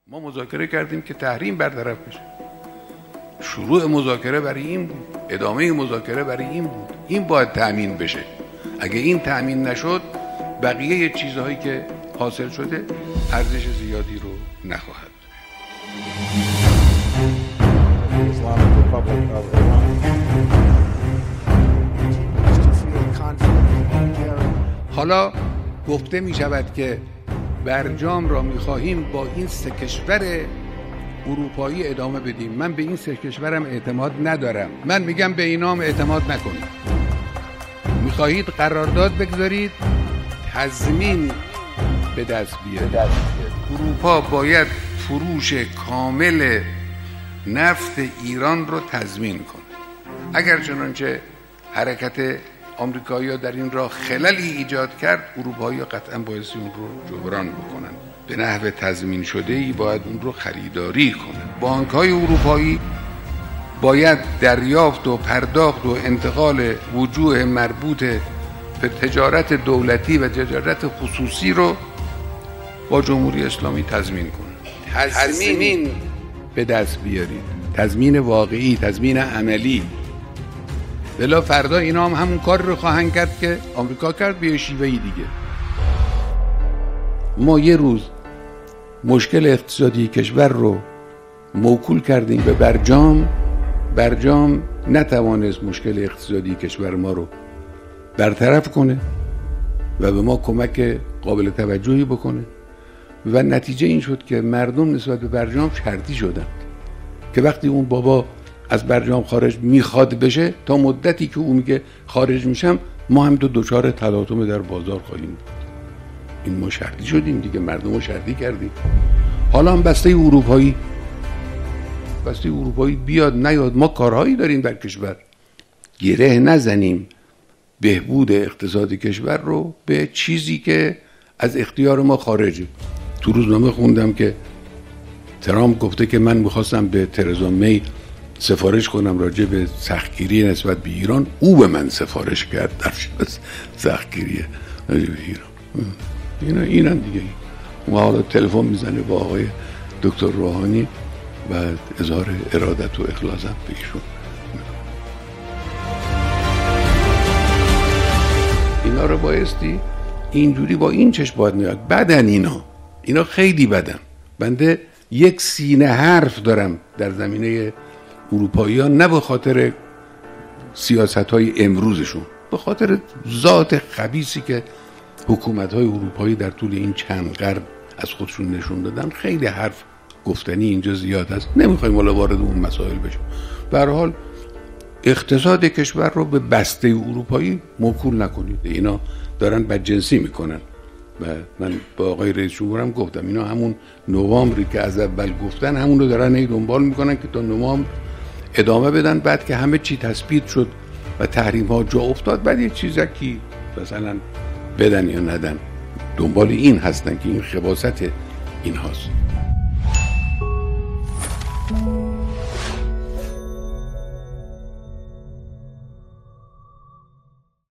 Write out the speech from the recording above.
ما مذاکره کردیم که تحریم برطرف بشه. شروع مذاکره برای این بود، ادامه مذاکره برای این بود. این باید تأمین بشه. اگه این تأمین نشد، بقیه چیزهایی که حاصل شده ارزش زیادی رو نخواهد. حالا گفته می شود که برجام را می خواهیم با این 3 کشور اروپایی ادامه بدیم. من به این 3 کشورم اعتماد ندارم. من میگم به اینام اعتماد نکنید. میخواهید قرارداد بگذارید، تضمین به دست بیارید. اروپا باید فروش کامل نفت ایران رو تضمین کنه. اگر چنانچه حرکت آمریکایی‌ها در این راه خللی ایجاد کرد، اروپایی‌ها قطعاً بایستی اون رو جبران بکنن. به نحو تضمین شده‌ای باید اون رو خریداری کنن. بانک‌های اروپایی باید دریافت و پرداخت و انتقال وجوه مربوط به تجارت دولتی و تجارت خصوصی رو با جمهوری اسلامی تضمین کنن. تضمین به دست بیارید. تضمین واقعی، تضمین عملی. بلا فردا اینا هم همون کار رو خواهند کرد که آمریکا کرد به شیوهی دیگه. ما یه روز مشکل اقتصادی کشور رو موکول کردیم به برجام نتوانست مشکل اقتصادی کشور ما رو برطرف کنه و به ما کمک قابل توجهی بکنه و نتیجه این شد که مردم نسبت به برجام شرطی شدند که وقتی اون بابا از برجام خارج میخواد بشه، تا مدتی که اون میگه خارج میشم، ما هم دچار تلاطم در بازار خواهیم بود. این ما شرطی شدیم دیگه، مردم رو شرطی کردیم. حالا هم بسته اروپایی بیاد نیاد، ما کارهایی داریم در کشور. گره نزنیم بهبود اقتصاد کشور رو به چیزی که از اختیار ما خارجه. تو روزنامه خوندم که ترامپ گفته که من میخواستم به ترزا می سفارش کنم راجع به سختگیری نسبت به ایران، او به من سفارش کرد در سختگیری راجع به ایران. اینم دیگه. ما حالا تلفن میزنه با آقای دکتر روحانی و اظهار ارادت و اخلاصم به ایشون. اینا رو بایستی اینجوری با این چشم باید نگاه. بدن اینا خیلی بدن. بنده یک سینه حرف دارم در زمینه اروپایی‌ها، نه به خاطر سیاست‌های امروزشون، به خاطر ذات خبیثی که حکومت‌های اروپایی در طول این چند قرن از خودشون نشون دادن. خیلی حرف گفتنی اینجا زیاد است، نمیخوایم حالا وارد اون مسائل بشیم. به هر حال اقتصاد کشور رو به بسته اروپایی موکول نکنید. اینا دارن بدجنسی میکنن و من با آقای رئیس جمهورم گفتم اینا همون نوامبری که از اول گفتن همون رو دارن دنبال میکنن که تا نوامبر ادامه بدن. بعد که همه چی تثبیت شد و تحریم ها جا افتاد، بعد یه چیزکی مثلا بدن یا ندن، دنبال این هستن که این خباثت این هاست.